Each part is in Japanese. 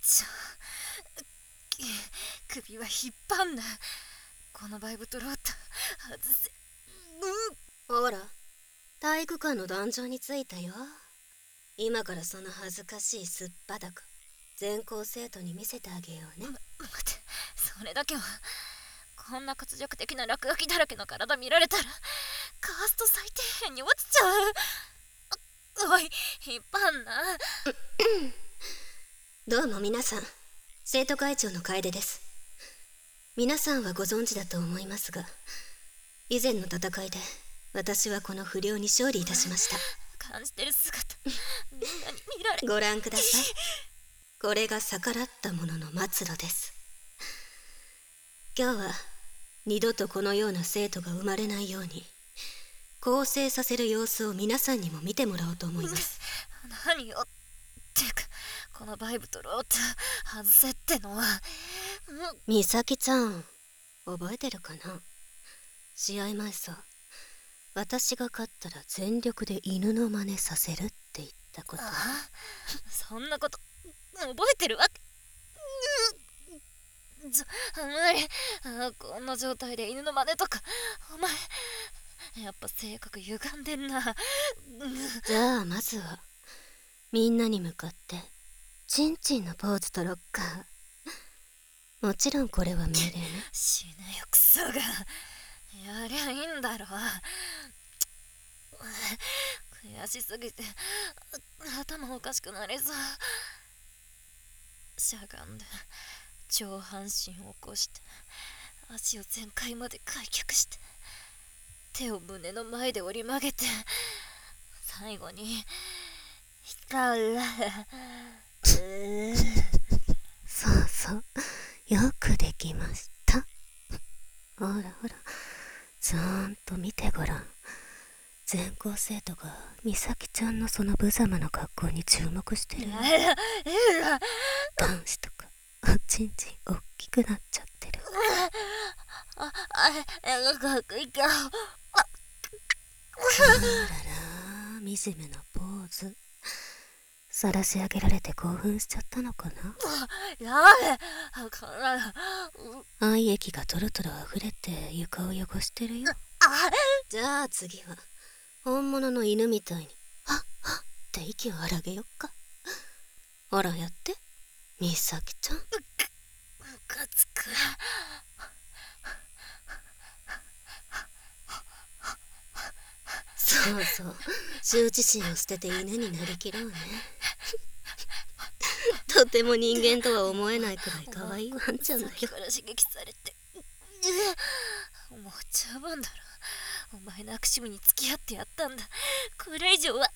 ちゃ首は引っ張んな。このバイブトロート外せ。 ほら、体育館の壇上に着いたよ。今からその恥ずかしいすっぱだか全校生徒に見せてあげようね。 待って、それだけは。こんな屈辱的な落書きだらけの体見られたらカースト最底辺に落ちちゃう。おい、引っ張んな。 どうも皆さん、生徒会長の楓です。皆さんはご存知だと思いますが、以前の戦いで私はこの不良に勝利いたしました。 感じてる姿みんなに見られ。 ご覧ください。これが逆らった者の末路です。今日は二度とこのような生徒が生まれないように更生させる様子を皆さんにも見てもらおうと思います。 何よってか、このバイブトロート外せってのは。 美咲ちゃん、覚えてるかな？試合前さ、私が勝ったら全力で犬の真似させるって言ったこと。 そんなこと覚えてるわけ。無理。こんな状態で犬の真似とか。お前やっぱ性格歪んでんな。 じゃあまずはみんなに向かってチンチンのポーズとロッカー。もちろんこれは命令ね。 死ねよクソが。やりゃいいんだろ。悔しすぎて頭おかしくなりそう。しゃがんで上半身を起こして足を全開まで開脚して手を胸の前で折り曲げて最後に光る。 そうそう、よくできました。ほらほら、ちゃんと見てごらん。全校生徒が美咲ちゃんのその無様な格好に注目してる。男子とかおちんちんおっきくなっちゃってる。あらら、惨めなポーズ。晒し上げられて興奮しちゃったのかな。愛液がトロトロ溢れて床を汚してるよ。じゃあ次は本物の犬みたいにはっはっって息を荒げよっか。ほらやって、美咲ちゃん。 ムカつく。 そうそう、羞恥心を捨てて犬になりきろうね。とても人間とは思えないくらい可愛いワンちゃんだよ。 さっきから刺激されてもう十分だろ。お前の悪趣味に付き合ってやったんだ。これ以上は。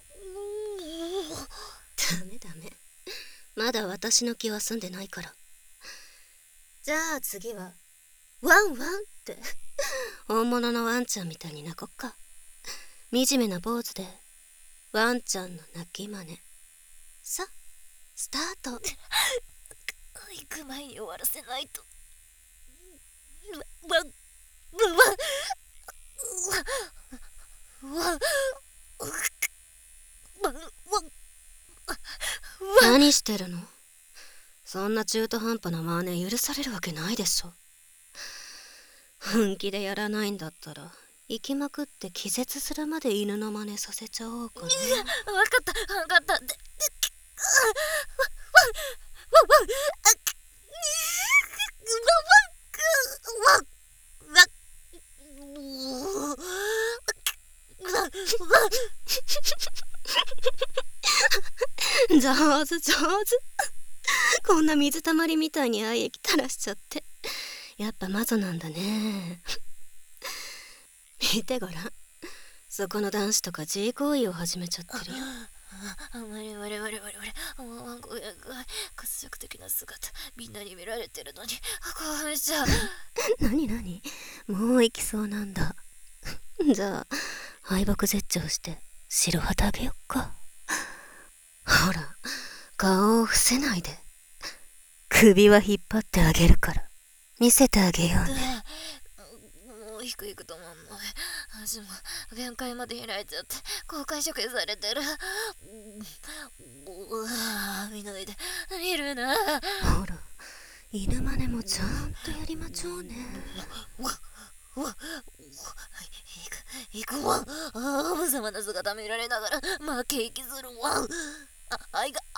ダメダメ、まだ私の気は済んでないから。じゃあ次はワンワンって本物のワンちゃんみたいに泣こっか。惨めなポーズでワンちゃんの泣き真似。さあスタート。 行く前に終わらせないと。 何してるの？そんな中途半端な真似許されるわけないでしょ。本気でやらないんだったら行きまくって気絶するまで犬の真似させちゃおうかな。 分かった分かった。 上手上手。こんな水たまりみたいに愛液垂らしちゃって、やっぱマゾなんだね。見てごらん、そこの男子とか自慰行為を始めちゃってるよ。 屈辱的な姿みんなに見られてるのに興奮しちゃう。 何何、もう行きそうなんだ。じゃあ敗北絶頂して白旗あげよっか。ほら顔を伏せないで、首は引っ張ってあげるから見せてあげようね。 もう低いくと思うの。 足も限界まで開いちゃって公開処刑されてる。見ないで見るな。 ほら、犬真似もちゃんとやりまちょうね。 行くわ。無様な姿見られながら負け息するわ。あいが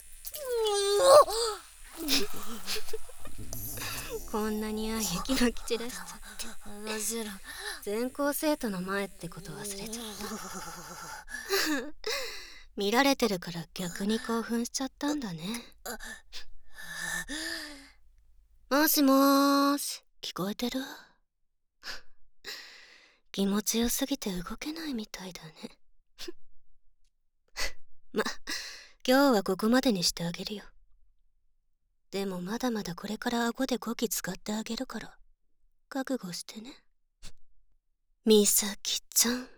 こんなに愛息の基地出しちゃってもちろん全校生徒の前ってこと忘れちゃった見られてるから逆に興奮しちゃったんだね。もしもーし、聞こえてる？気持ちよすぎて動けないみたいだねま、今日はここまでにしてあげるよ。でもまだまだこれから顎で語気使ってあげるから覚悟してね。みさきちゃん。